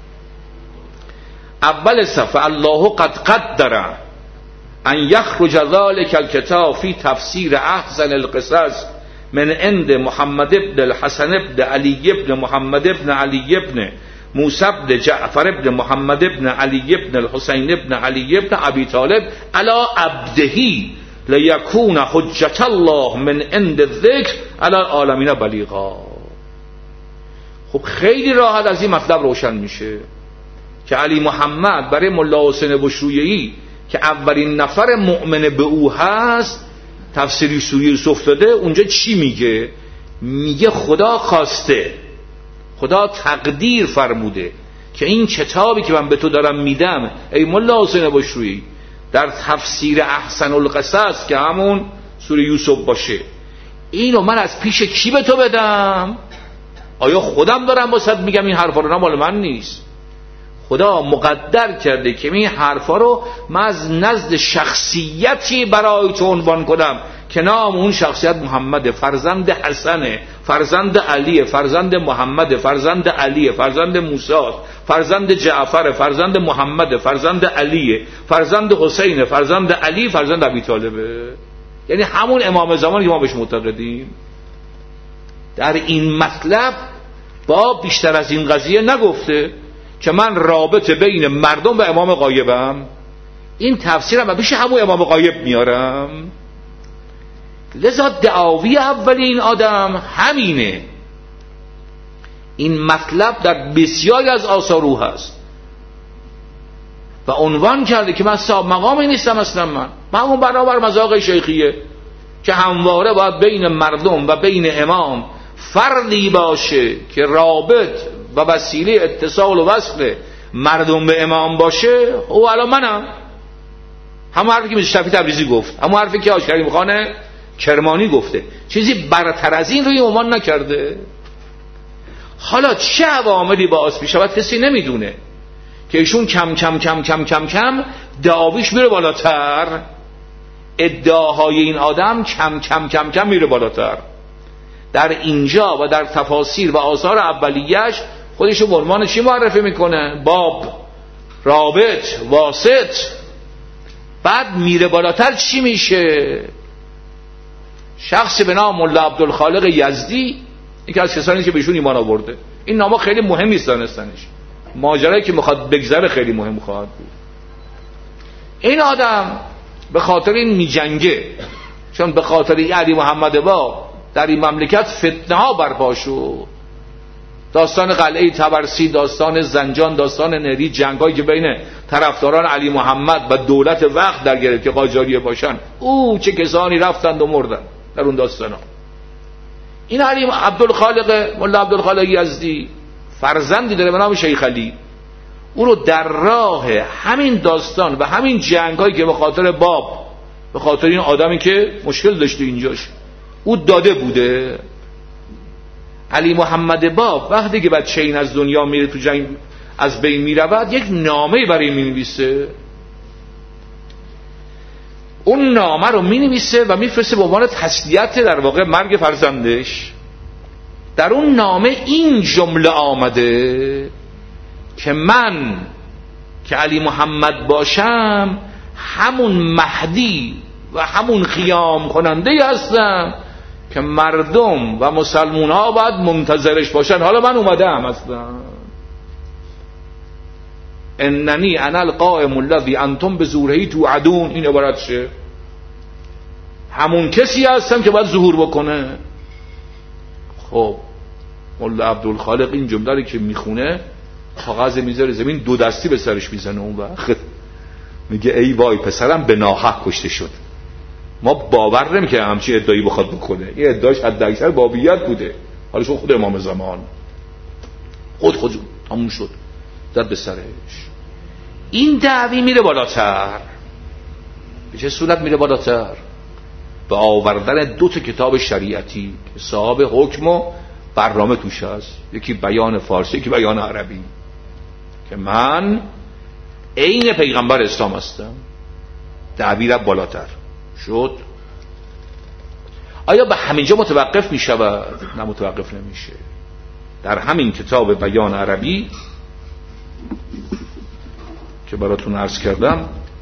اول صفحه الله قد قدر ان یخرج ذلک الکتاب فی تفسیر احسن القصص من عند محمد ابن الحسن ابن علی ابن محمد ابن علی ابن موسی ابن جعفر ابن محمد ابن علی ابن الحسین ابن علی ابن ابی طالب علی عبدهی لیکون حجت الله من عند الذکر علی العالمین بلیغا. خب خیلی راحت از این مطلب روشن میشه که علی محمد برای ملا حسین بشرویی که اولین نفر مؤمن به او هست تفسیری سوره یوسف داده. اونجا چی میگه؟ میگه خدا خواسته، خدا تقدیر فرموده که این کتابی که من به تو دارم میدم ای ملا حسین بشرویی در تفسیر احسن القصص که همون سوره یوسف باشه، اینو من از پیش کی به تو بدم؟ آیا خودم دارم واسط میگم این حرفا رو؟ نه، مال من نیست. خدا مقدر کرده که این حرفا رو من از نزد شخصیتی برای تو عنوان کنم که نام اون شخصیت محمد، فرزند حسن، فرزند علی، فرزند محمد، فرزند علی، فرزند موسی، فرزند جعفر، فرزند محمد، فرزند علی، فرزند حسین، فرزند علی، فرزند ابی طالبه. یعنی همون امام زمانی که ما بهش معتقدیم. در این مطلب با بیشتر از این قضیه نگفته که من رابطه بین مردم و امام غایبم. این تفسیرم و پیش همون امام غایب میارم. لذا دعاوی اولی این آدم همینه. این مطلب در بسیاری از آثار او هست و عنوان کرده که من صاحب مقامی نیستم اصلا. من من اون برابر مذاق شیخیه که همواره باید بین مردم و بین امام فردی باشه که رابط و وسیله اتصال و وصل مردم به امام باشه. او الان منم. همون حرفی که میشه شفیع تبریزی گفت، همون حرفی که حاج کریم خان کرمانی گفته، چیزی برتر از این روی عنوان نکرده. حالا چه عواملی باعث میشود کسی نمیدونه که ایشون کم کم کم کم کم کم دعاویش میره بالاتر، ادعاهای این آدم کم کم کم کم میره بالاتر. در اینجا و در تفاسیر و آثار اولیش خودشو به عنوان چی معرفی میکنه؟ باب، رابط، واسط. بعد میره بالاتر چی میشه؟ شخصی به نام مولا عبدالخالق یزدی، یکی از کسانی که بهشون ایمان آورده. این نامه خیلی مهم نیست دانستنش، ماجرایی که میخواد بگذره خیلی مهم خواهد بود. این آدم به خاطر این میجنگه، چون به خاطر علی محمد باب در این مملکت فتنه ها برپا شد. داستان قلعه طبرسی، داستان زنجان، داستان نری، جنگایی که بین طرفداران علی محمد و دولت وقت در گرفت که قاجاریه باشن. او چه کسانی رفتند و مردن در اون داستانا. این علی عبدالخالق، مولا عبدالخالق یزدی فرزندی داره به نام شیخ علی. او رو در راه همین داستان و همین جنگایی که به خاطر باب، به خاطر این آدمی که مشکل داشته اینجاش، او داده بوده. علی محمد باب وقتی که بچه این از دنیا میره، تو جنگ از بین میرود، یک نامه برای مینویسه. اون نامه رو مینویسه و میفرسته به عنوان تسلیت در واقع مرگ فرزندش. در اون نامه این جمله آمده که من که علی محمد باشم همون مهدی و همون خیام کننده هستم که مردم و مسلمون ها باید منتظرش باشن. حالا من اومدم اصلا. اننی انا القائم الذی انتم بظهوره توعدون. این عبارت شه همون کسی هستم که باید ظهور بکنه. خب مولا عبدالخالق این جمله رو که میخونه کاغذ میذاره زمین، دو دستی به سرش میزنه. اون وقت میگه ای وای پسرم به ناحق کشته شد. ما باور نمی‌کنیم همچین ادعایی بخواد بکنه. این ادعاش حداکثر بابیت بوده. حالا شو خود امام زمان خود خود همون شد زد به سرش. این دعوی میره بالاتر. به چه صورت میره بالاتر؟ به آوردن دو تا کتاب شریعتی که صاحب حکم و برنامه توش هست، یکی بیان فارسی یکی بیان عربی، که من عین پیغمبر اسلام هستم. دعوی را بالاتر شد. آیا به همینجا متوقف می شود؟ نه، متوقف نمیشه. در همین کتاب بیان عربی که براتون عرض کردم،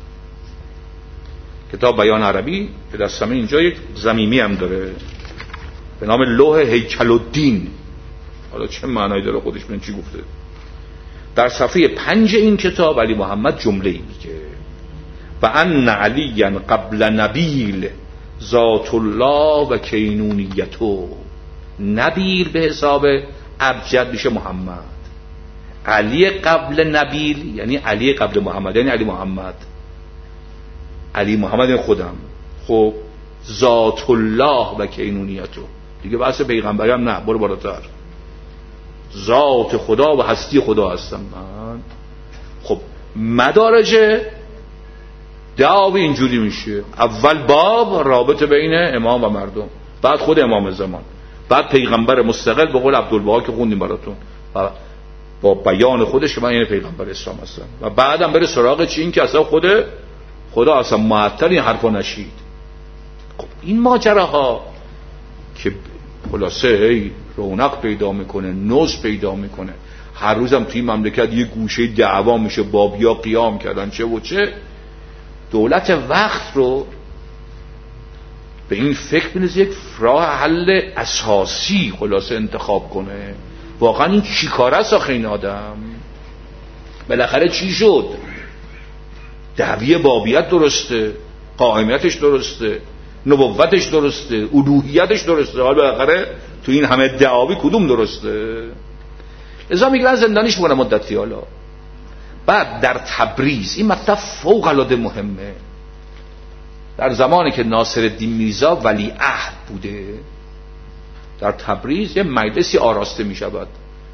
کتاب بیان عربی که دستم اینجا یک ضمیمی هم داره به نام لوح هیکل الدین. حالا چه معنایی داره خودش ببین چی گفته. در صفحه پنج این کتاب علی محمد جمله ای میگه و ان علیا قبل نبیل ذات الله و کینونیتو. نبیل به حساب ابجد میشه محمد. علی قبل نبیل یعنی علی قبل محمد، یعنی علی محمد. علی محمد خودم. خب ذات الله و کینونیتو دیگه بحث پیغمبری هم نه، برو بالاتر. ذات خدا و هستی خدا هستم من. خب مدارج دعوی اینجوری میشه. اول باب رابطه بین امام و مردم، بعد خود امام زمان، بعد پیغمبر مستقل به قول عبدالبها که خوندیم براتون و با بیان خودش که من این پیغمبر اسلام هستم، و بعدم بره سراغ چین که اصلا خود خدا اصلا معطل این حرفا نشید. خب این ماجراها که خلاصه هی رونق پیدا میکنه، نوز پیدا میکنه، هر روزم توی مملکت یه گوشه دعوا میشه، بابیا قیام کردن چه و چه. دولت وقت رو به این فکر بنز یک راه حل اساسی خلاصه انتخاب کنه. واقعا این چی کاره است آخه این آدم؟ بالاخره چی شد؟ دعوی بابیت درسته، قائمیتش درسته، نبوتش درسته، الوهیتش درسته، حالا بالاخره تو این همه دعاوی کدوم درسته؟ لذا میگن زندانیش بکنه مدتی. حالا بعد در تبریز این مطلب فوق العاده مهمه. در زمانی که ناصرالدین میرزا ولی عهد بوده، در تبریز یه مجلسی آراسته می شود.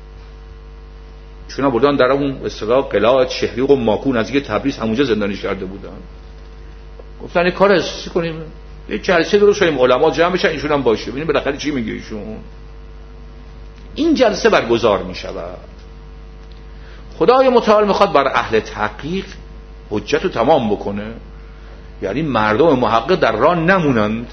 چون بردن در اون اصطلاح قلعه شهری و ماکون از یک تبریز همونجا زندانیش کرده بودن. گفتن یه کار اساسی کنیم، یه جلسه درست کنیم، علما جمع بشن، ایشون هم باشه، ببینیم بالاخره چی میگه ایشون. این جلسه برگزار می شود. خدای متعال میخواد بر اهل تحقیق حجت رو تمام بکنه، یعنی مردم محقق در راه نمونند.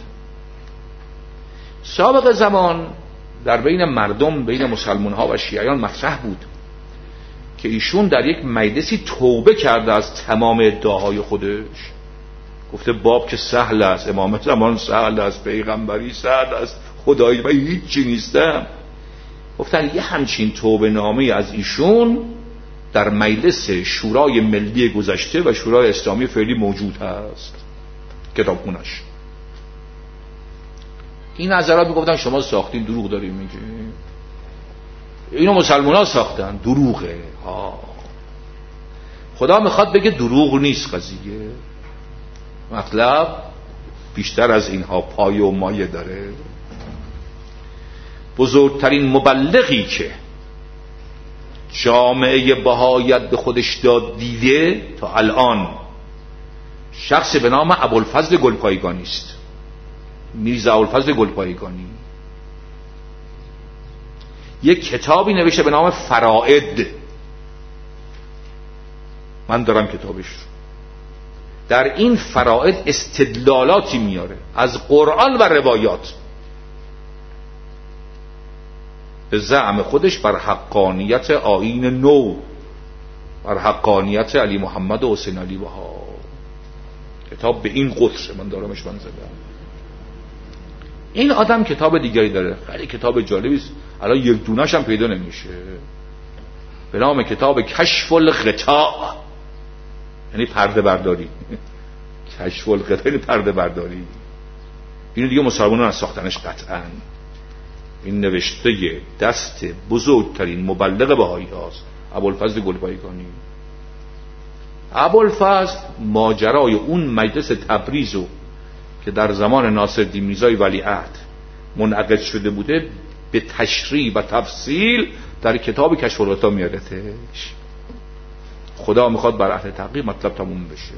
سابق زمان در بین مردم، بین مسلمان ها و شیعیان مطرح بود که ایشون در یک مجلسی توبه کرده از تمام ادعاهای خودش. گفته باب که سهل است، امامت زمان سهل است، پیغمبری سهل است، خدایی من هیچی نیستم. گفتن یه همچین توبه نامه از ایشون در مجلس شورای ملی گذشته و شورای اسلامی فعلی موجود هست، کتابخونش. این نظرات میگفتن شما ساختین، دروغ داریم میگی، اینو مسلمان ها ساختن، دروغه ها. خدا میخواد بگه دروغ نیست قضیه، مطلب بیشتر از اینها پایه و مایه داره. بزرگترین مبلغی که جامعه بهایت به خودش داد دیده تا الان شخص به نام ابوالفضل گلپایگانی است. میرزا ابوالفضل گلپایگانی یک کتابی نوشته به نام فرائد. من دارم کتابش. در این فرائد استدلالاتی میاره از قرآن و روایات به زعم خودش بر حقانیت آیین نو، بر حقانیت علی محمد و حسین علی بها. کتاب به این قطر من دارمش، من زدم. این آدم کتاب دیگری داره، خیلی کتاب جالبی است، الان یک دونه‌ش هم پیدا نمیشه، به نام کتاب کشف الغطاء، یعنی پرده برداری. کشف الغطاء یعنی پرده برداری. اینو دیگه مسلمانان از ساختنش قطعاً. این نوشته دست بزرگترین مبلغ بهایی هاست، ابوالفضل گلپایگانی. ابوالفضل ماجرای اون مجلس تبریزو که در زمان ناصرالدین میرزای ولیعهد منعقد شده بوده به تشریح و تفصیل در کتاب کشف الغطا میارتش. خدا میخواد بر اهل تحقیق مطلب تموم بشه،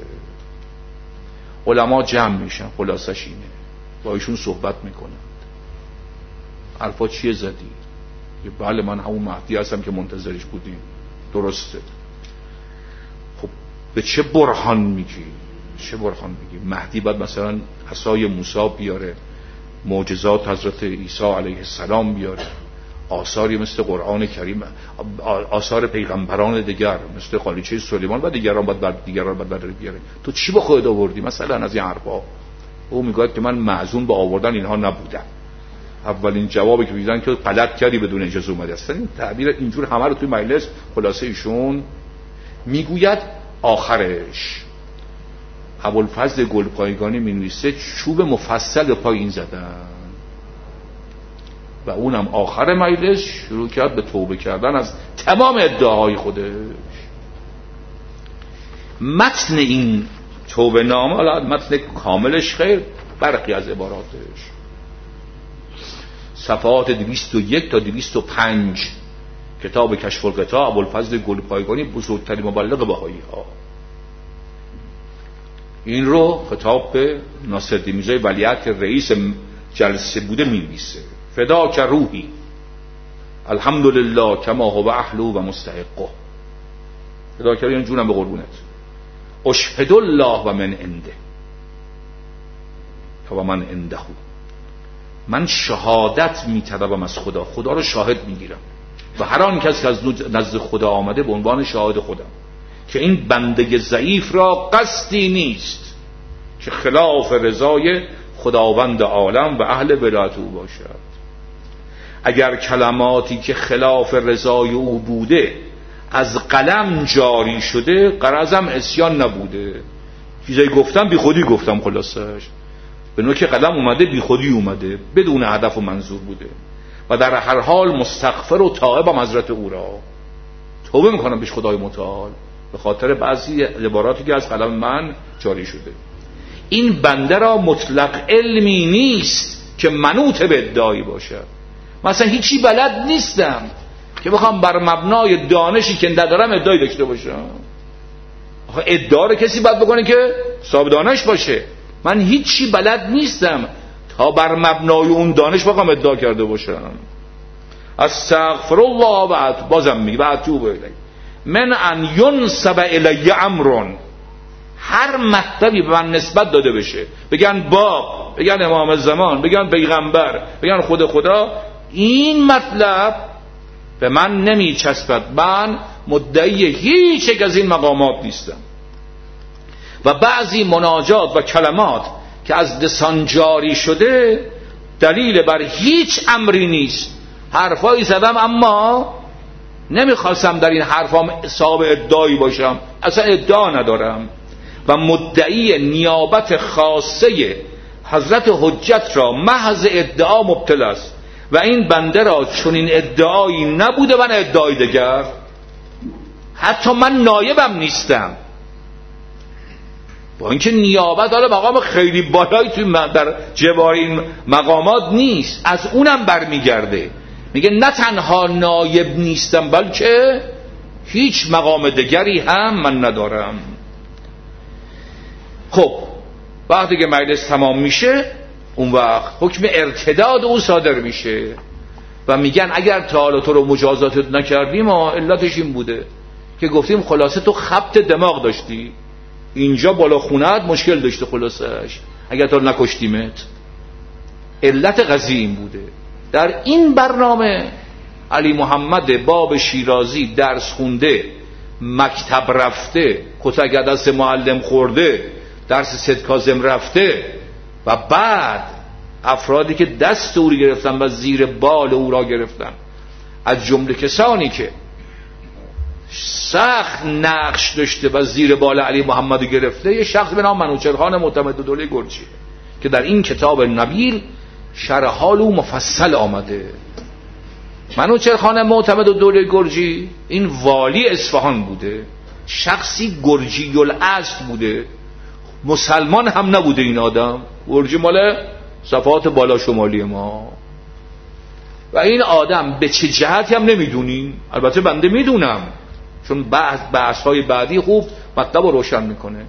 علما جمع میشن، خلاصش اینه، با ایشون صحبت میکنن. حرفا چیه زدی؟ بله من همون مهدی هستم که منتظرش بودیم. درسته. خب به چه برهان میگی؟ چه برهان میگی؟ مهدی باید مثلا عصای موسی بیاره، معجزات حضرت عیسی علیه السلام بیاره، آثاری مثل قرآن کریم، آثار پیغمبران دیگر مثل خالیچه سلیمان و دیگران باید بر دیگران باید بر بیاره. تو چی با خودت آوردی مثلا از این حرفا؟ او میگه که من معزوم به آوردن اینها نبودم. اولین جوابی که میدن که غلط کردی بدون اجازه اومدی. اصلا این تعبیر اینجور همه رو توی مجلس خلاصه ایشون میگوید. آخرش ابوالفضل گلپایگانی مینویسه چوب مفصل به پای این زدن و اونم آخر مجلس شروع کرد به توبه کردن از تمام ادعاهای خودش. متن این توبه نامه، حالا متن کاملش خیر، برخی از عباراتش صفحات دویست و یک تا دویست و پنج کتاب کشف الغطا ابوالفضل گلپایگانی، بزرگترین مبلغ بهایی ها، این رو خطاب به ناصرالدین میرزای ولیعهد که رئیس جلسه بوده می‌نویسه. فدا که روحی الحمدلله کما هو اهله و مستحقه. فدا که روحی جونم به قربونت. اشهد الله و من عنده و من عنده. من شهادت میطلبم از خدا، خدا رو شاهد میگیرم و هر آن کس که از نزد خدا آمده به عنوان شاهد خودم که این بنده ضعیف را قصدی نیست که خلاف رضای خداوند عالم و اهل ولایت او باشد. اگر کلماتی که خلاف رضای او بوده از قلم جاری شده، غرضم عصیان نبوده. چیزایی گفتم بی خودی گفتم، خلاصش به نوع که قلم اومده بی خودی اومده، بدون هدف و منظور بوده و در هر حال مستغفر و تائبم حضرت او را توبه میکنم پیش خدای متعال به خاطر بعضی عباراتی که از قلم من جاری شده. این بنده را مطلق علمی نیست که منوط به ادعایی باشد. مثلا هیچی بلد نیستم که بخوام بر مبنای دانشی که ندارم ادعایی داشته باشم. آخه ادعا رو کسی باید بکنه که صاحب دانش باشه. من هیچی بلد نیستم تا بر مبنای اون دانش بخوام ادعا کرده باشم. استغفر الله و بازم میگه و اتوب الیه من ان ینسب الی امر. هر مطلبی به من نسبت داده بشه، بگن باب، بگن امام زمان، بگن پیغمبر، بگن خود خدا، این مطلب به من نمی چسبد. من مدعی هیچ یک از این مقامات نیستم و بعضی مناجات و کلمات که از لسان جاری شده دلیل بر هیچ امری نیست. حرفایی زدم اما نمیخواستم در این حرفام صاحب ادعایی باشم، اصلا ادعا ندارم و مدعی نیابت خاصه حضرت حجت را محض ادعا مبتلا است و این بنده را چون این ادعایی نبوده من ادعای دیگر. حتی من نایبم نیستم، با اینکه نیابت حالا مقام خیلی بالایی توی در جوار این مقامات نیست، از اونم برمیگرده. میگه نه تنها نایب نیستم بلکه هیچ مقام دیگری هم من ندارم. خب وقتی که مجلس تمام میشه اون وقت حکم ارتداد او صادر میشه و میگن اگر تا حالا تو رو مجازاتت نکردیم ما علتش این بوده که گفتیم خلاصه تو خبط دماغ داشتی، اینجا بالا خونت مشکل داشته، خلاصش اگر تو نکشتیمت. علت قضیه این بوده. در این برنامه علی محمد باب شیرازی درس خونده، مکتب رفته، کتک دست معلم خورده، درس سید کاظم رفته و بعد افرادی که دست او رو گرفتن و زیر بال او را گرفتن، از جمله کسانی که سخت نقش داشته و زیر بال علی محمد گرفته، یه شخص به نام منوچهرخان معتمدالدوله گرجی که در این کتاب نبیل شرح حال او مفصل آمده. منوچهرخان معتمدالدوله گرجی این والی اصفهان بوده، شخصی گرجی الاصل بوده، مسلمان هم نبوده این آدم، گرجی مال صفحات بالا شمالی ما. و این آدم به چه جهتی هم نمیدونیم، البته بنده میدونم چون بحث بحث های بعدی خوب مطلب رو روشن میکنه.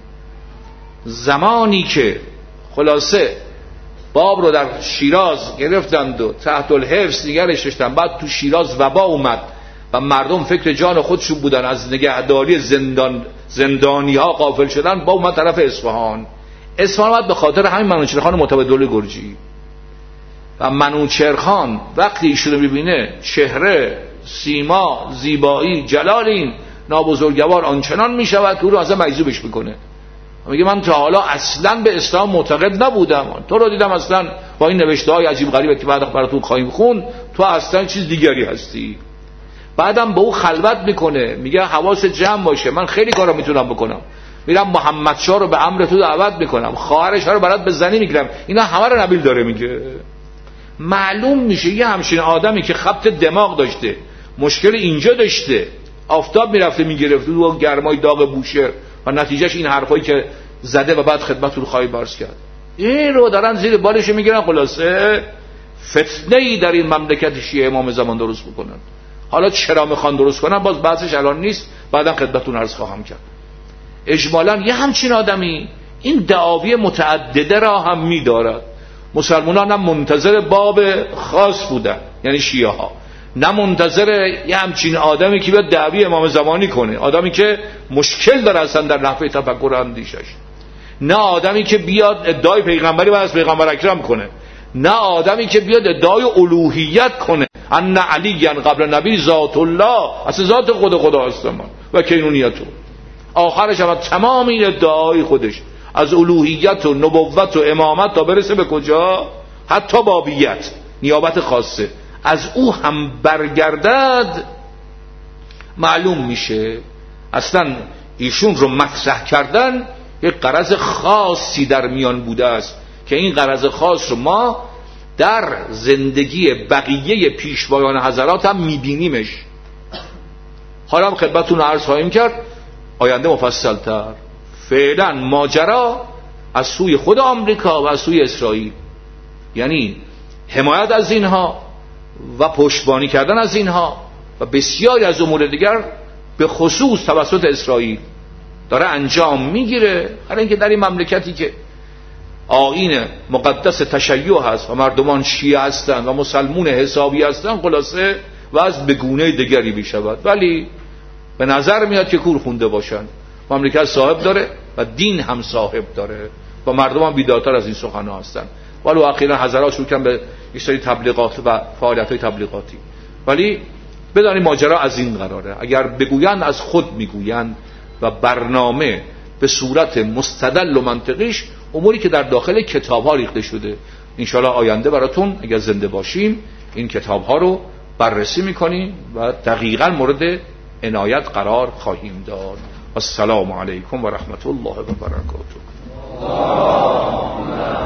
زمانی که خلاصه باب رو در شیراز گرفتند و تحت الحفظ نگرش داشتن، بعد تو شیراز وبا اومد و مردم فکر جان خودشون بودن، از نگهداری زندان زندانی ها غافل شدن، با اومد طرف اصفهان. اصفهان اومد به خاطر همین منوچهرخان متولد گرجی. و منوچهرخان وقتی ایشونو میبینه، چهره، سیما، زیبایی، جلال این نابزرگوار آنچنان میشود که او رو اصلا مجذوبش میکنه. میگه من تا حالا اصلا به اسلام معتقد نبودم، تو رو دیدم اصلا با این نوشته های عجیب غریبه که بعد براتون خواهیم خون، تو اصلا چیز دیگری هستی. بعدم به او خلوت میکنه، میگه حواس جمع باشه، من خیلی کارا میتونم بکنم، میرم محمد شاه رو به امر تو دعوت میکنم، خواهرش رو برات به زنی میگیرم. اینا همه رو نبیل داره میگه. معلوم میشه یه همچین آدمی که خبط دماغ داشته، مشکل اینجا داشته، آفتاب میرفته میگرفته و گرمای داغ بوشهر و نتیجهش این حرفایی که زده و بعد خدمتتون خواهی برس کرد. این رو دارن زیر بالش میگیرن، خلاصه فتنه‌ای در این مملکت شیعه امام زمان درست بکنن. حالا چرا میخوان درست کنن باز بحثش الان نیست، بعداً خدمتتون عرض خواهم کرد. اجمالاً یه همچین آدمی این دعاوی متعدده را هم میدارد. مسلمانان هم منتظر باب خاص بودن، یعنی شیعه ها، نه منتظر یه همچین آدمی که بیاد دعوی امام زمانی کنه، آدمی که مشکل داره اصلا در نحوه تفکر و اندیشش، نه آدمی که بیاد ادعای پیغمبری و از پیغمبر اکرم کنه، نه آدمی که بیاد ادعای الوهیت کنه، ان علی قبل نبی ذات الله، اصلا ذات خود خدا هست و کینونیتو. آخرش هم تمام این ادعای خودش از الوهیت و نبوت و امامت تا برسه به کجا؟ حتی بابیت، نیابت خاصه، از او هم برگردد، معلوم میشه اصلا ایشون رو مطرح کردن یک غرض خاصی در میان بوده است که این غرض خاص رو ما در زندگی بقیه پیشوایان حضرات هم میبینیمش. حالا هم خدمتتون عرض خواهیم کرد آینده مفصل تر. فعلا ماجرا از سوی خود آمریکا و از سوی اسرائیل، یعنی حمایت از اینها و پشتیبانی کردن از اینها و بسیاری از امور دیگر به خصوص توسط اسرائیل داره انجام میگیره. حالا اینکه در این مملکتی که آیین مقدس تشیع هست و مردمان شیعه هستند و مسلمون حسابی هستند، خلاصه و از بگونه دیگری بشود، ولی به نظر میاد که کور خونده باشن. مملکت صاحب داره و دین هم صاحب داره و مردم هم بیدارتر از این سخنها هستن. ولی اخیراً حضرات شروع کردن به یک سری تبلیغات و فعالیت‌های تبلیغاتی، ولی بدانید ماجرا از این قراره. اگر بگویند از خود میگویند و برنامه به صورت مستدل و منطقیش اموری که در داخل کتاب‌ها ریخته شده. انشالله آینده براتون اگر زنده باشیم این کتاب‌ها رو بررسی می‌کنیم و دقیقاً مورد عنایت قرار خواهیم داد. السلام علیکم و رحمت الله و برکاته.